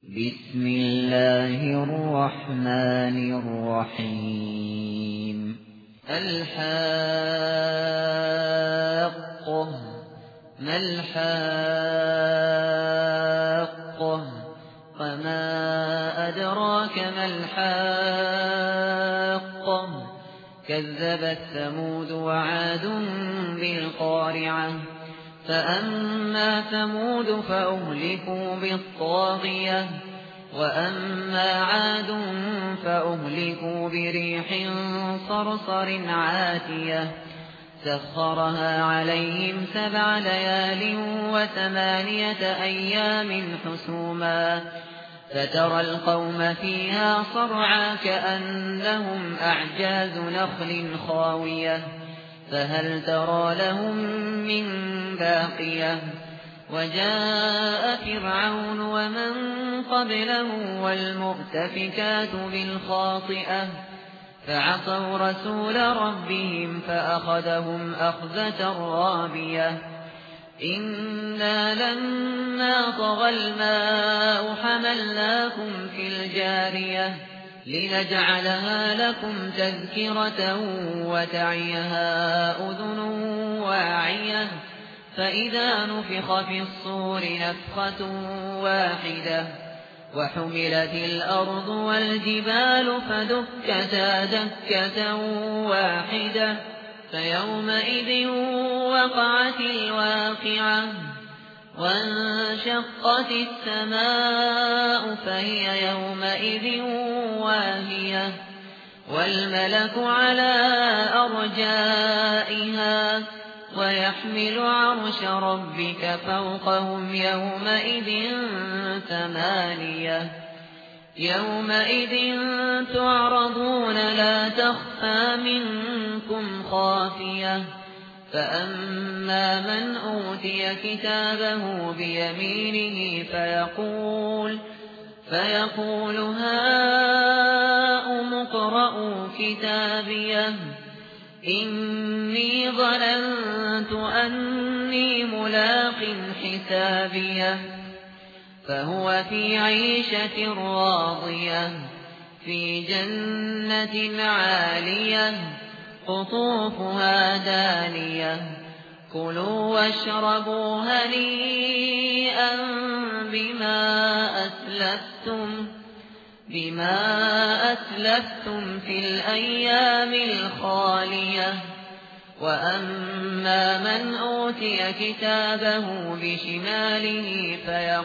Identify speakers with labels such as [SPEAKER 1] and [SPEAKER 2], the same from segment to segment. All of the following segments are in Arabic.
[SPEAKER 1] بسم الله الرحمن الرحيم. الحاقة ما الحاقة وما أدراك ما الحاقة كذبت ثمود وعاد بالقارعة فأما ثمود فأهلكوا بالطاغية وأما عاد فأهلكوا بريح صرصر عاتية سخرها عليهم 7 ليال و8 أيام حسوما فترى القوم فيها صرعا كأنهم أعجاز نخل خاوية فهل ترى لهم من باقية وجاء فرعون ومن قبله والمؤتفكات بالخاطئة فعصوا رسول ربهم فأخذهم أخذة رابية إنا لما طغى الماء حملناكم في الجارية لنجعلها لكم تذكرة وتعيها أذن واعية فإذا نفخ في الصور نفخة واحدة وحملت الأرض والجبال فدكتا دكة واحدة فيومئذ وقعت الواقعة وانشقت السماء فهي يومئذ واهية والملك على أرجائها ويحمل عرش ربك فوقهم يومئذ 8 يومئذ تعرضون لا تخفى منكم خافية فأما من أوتي كتابه بيمينه فيقول هاؤم اقرءوا كتابيه إني ظننت أني ملاق حسابيه فهو في عيشة راضية في جنة عالية قطوفها دانية كلوا واشربوا هنيئا بما أسلفتم في الأيام الخالية وأما من أوتي كتابه بشماله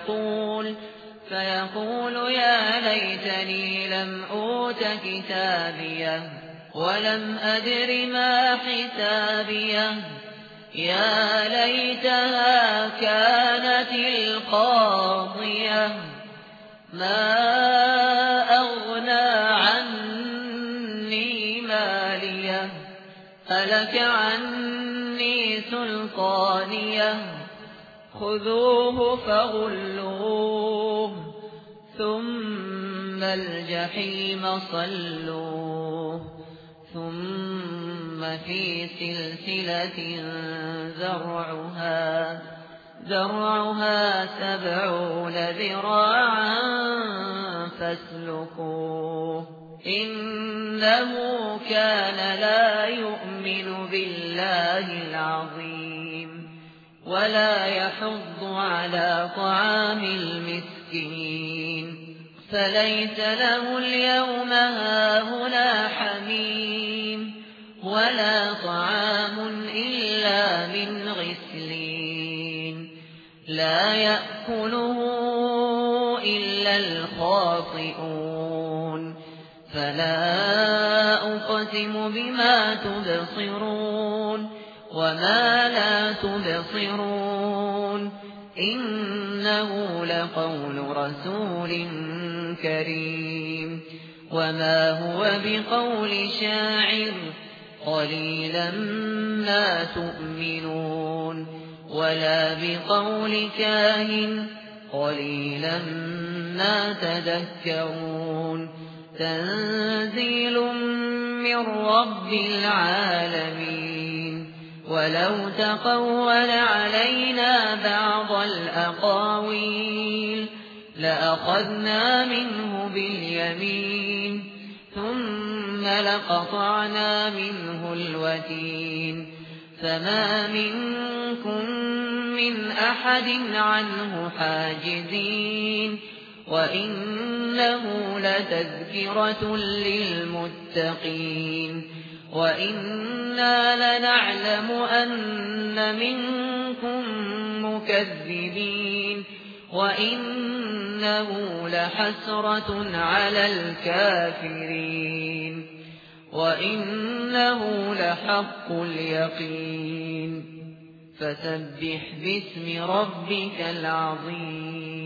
[SPEAKER 1] فيقول يا ليتني لم أوت كتابيه ولم أدر ما حسابيه يا ليتها كانت القاضية ما أغنى عني ماليه هلك عني سلطانيه خذوه فغلوه ثم الجحيم صلوه ثم في سلسلة ذرعها 70 ذراعا فاسلكوه إنه كان لا يؤمن بالله العظيم ولا يحض على طعام المسكين فليس له اليوم هاهنا حميم ولا طعام إلا من غسلين لا يأكله إلا الخاطئون فلا أقسم بما تبصرون وما لا تبصرون إنه لقول رسول كريم وما هو بقول شاعر قليلا ما تؤمنون ولا بقول كاهن قليلا ما تذكرون تنزيل من رب العالمين ولو تقول علينا بعض الأقاويل لأخذنا منه باليمين ثم لقطعنا منه الوتين فما منكم من أحد عنه حاجزين وإنه لتذكرة للمتقين وإنا لنعلم أن منكم مكذبين وإنه لحسرة على الكافرين وإنه لحق اليقين فسبح باسم ربك العظيم